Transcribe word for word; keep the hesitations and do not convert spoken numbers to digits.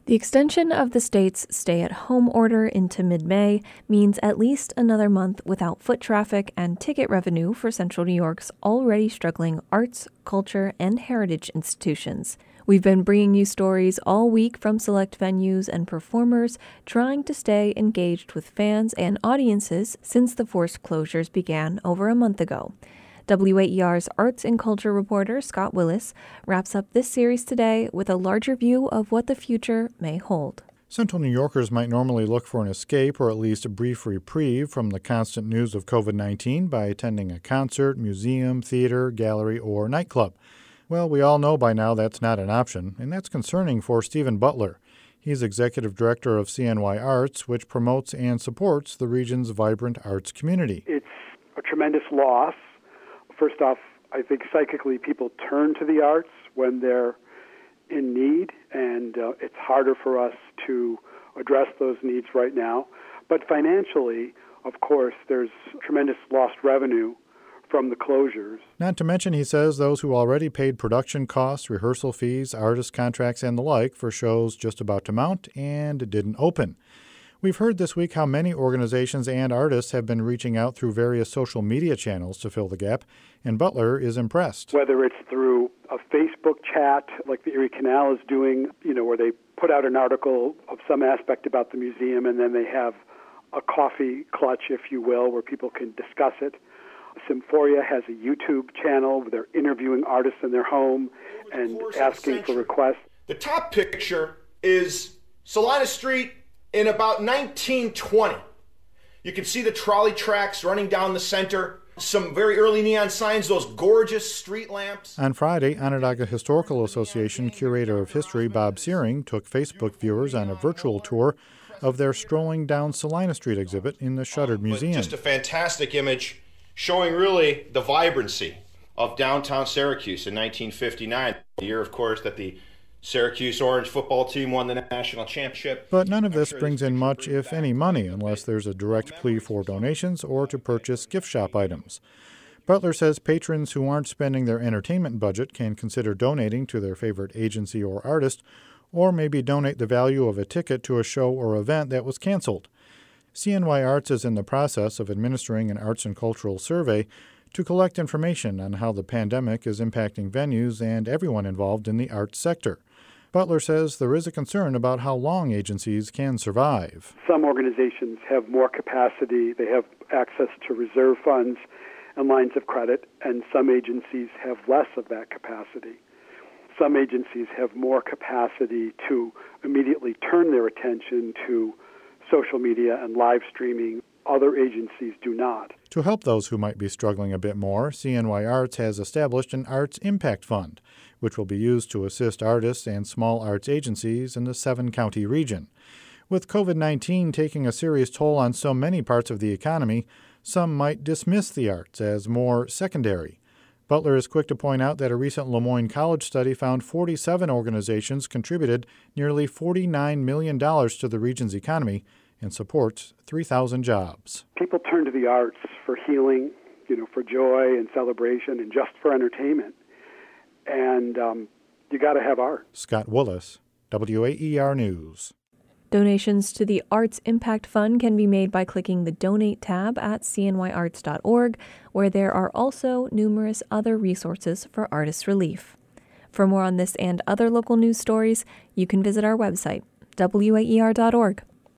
The extension of the state's stay-at-home order into mid-May means at least another month without foot traffic and ticket revenue for Central New York's already struggling arts, culture, and heritage institutions. We've been bringing you stories all week from select venues and performers trying to stay engaged with fans and audiences since the forced closures began over a month ago. W A E R's arts and culture reporter Scott Willis wraps up this series today with a larger view of what the future may hold. Central New Yorkers might normally look for an escape or at least a brief reprieve from the constant news of covid nineteen by attending a concert, museum, theater, gallery, or nightclub. Well, we all know by now that's not an option, and that's concerning for Stephen Butler. He's executive director of C N Y Arts, which promotes and supports the region's vibrant arts community. It's a tremendous loss. First off, I think psychically people turn to the arts when they're in need, and uh, it's harder for us to address those needs right now. But financially, of course, there's tremendous lost revenue from the closures. Not to mention, he says, those who already paid production costs, rehearsal fees, artist contracts, and the like for shows just about to mount and didn't open. We've heard this week how many organizations and artists have been reaching out through various social media channels to fill the gap, and Butler is impressed. Whether it's through a Facebook chat like the Erie Canal is doing, you know, where they put out an article of some aspect about the museum and then they have a coffee clutch, if you will, where people can discuss it. Symphoria has a YouTube channel where they're interviewing artists in their home and asking for requests. The top picture is Salinas Street in about nineteen twenty. You can see the trolley tracks running down the center, some very early neon signs, those gorgeous street lamps. On Friday, Onondaga Historical Association curator of history Bob Searing took Facebook viewers on a virtual tour of their Strolling Down Salina Street exhibit in the Shuttered Museum. Just a fantastic image showing really the vibrancy of downtown Syracuse in nineteen fifty-nine, the year, of course, that the Syracuse Orange football team won the national championship. But none of this brings in much, if any, money unless there's a direct plea for donations or to purchase gift shop items. Butler says patrons who aren't spending their entertainment budget can consider donating to their favorite agency or artist, or maybe donate the value of a ticket to a show or event that was canceled. C N Y Arts is in the process of administering an arts and cultural survey to collect information on how the pandemic is impacting venues and everyone involved in the arts sector. Butler says there is a concern about how long agencies can survive. Some organizations have more capacity. They have access to reserve funds and lines of credit, and some agencies have less of that capacity. Some agencies have more capacity to immediately turn their attention to social media and live streaming. Other agencies do not. To help those who might be struggling a bit more, C N Y Arts has established an Arts Impact Fund, which will be used to assist artists and small arts agencies in the seven-county region. With covid nineteen taking a serious toll on so many parts of the economy, some might dismiss the arts as more secondary. Butler is quick to point out that a recent Lemoyne College study found forty-seven organizations contributed nearly forty-nine million dollars to the region's economy and supports three thousand jobs. People turn to the arts for healing, you know, for joy and celebration and just for entertainment. And um, you got to have art. Scott Willis, W A E R News. Donations to the Arts Impact Fund can be made by clicking the Donate tab at c n y arts dot org, where there are also numerous other resources for artist relief. For more on this and other local news stories, you can visit our website, w a e r dot org.